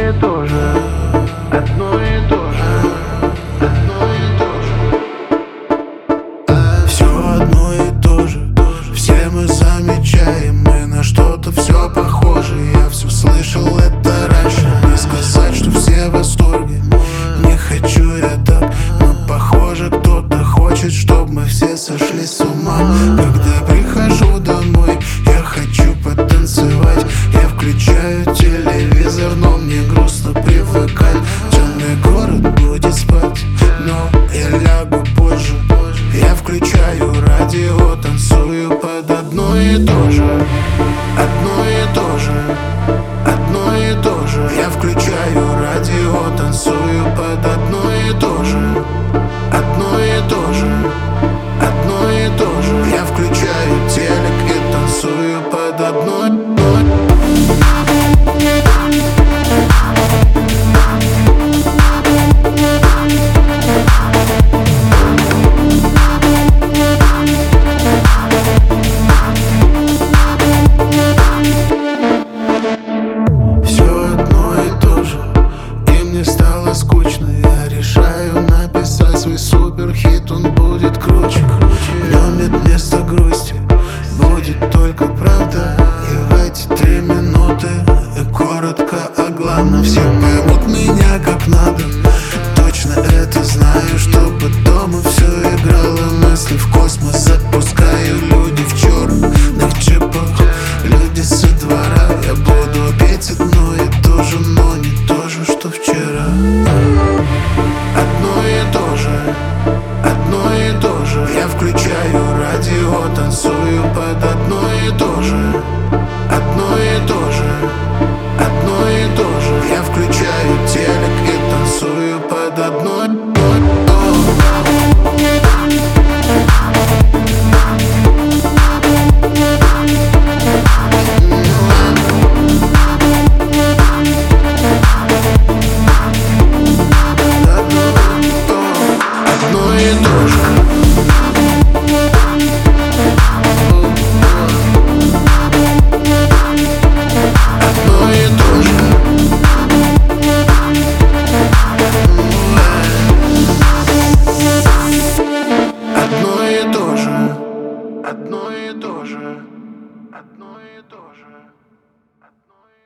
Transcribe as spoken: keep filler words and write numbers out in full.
и то же, одно и то же, одно и то же. Все одно и то же, все мы замечаем, мы на что-то все похоже. Я все слышал это раньше, не сказать, что все в восторге. Не хочу я так, но похоже кто-то хочет, чтобы мы все сошли с ума. Когда прихожу домой, я хочу потанцевать. Я включаю телевизор, но мне грустно привыкать. Темный город будет спать, но я лягу позже. Я включаю радио, танцую под одно и то же, одно и то же, одно и то же. Я включаю радио, танцую под одно и то же, одно и то же, одно и то же. Я включаю телек и танцую под одно и то же. Стало скучно, я решаю написать свой суперхит. Он будет круче, в нем нет места грусти, будет только правда. И в эти три минуты коротко о главном. Все поймут меня как надо, точно это знаю. Чтобы дома все играло, мысли в космос запускаю. Люди в черных джипах, люди со двора. Я буду петь одно и то же, но не то же, что вчера. Одно и то же, одно и то же. Я включаю радио, танцую под одно и то же, одно и то же, одно и то же. Я включаю телек и танцую под одно и то же. Одно и то же, одно и то же, одно и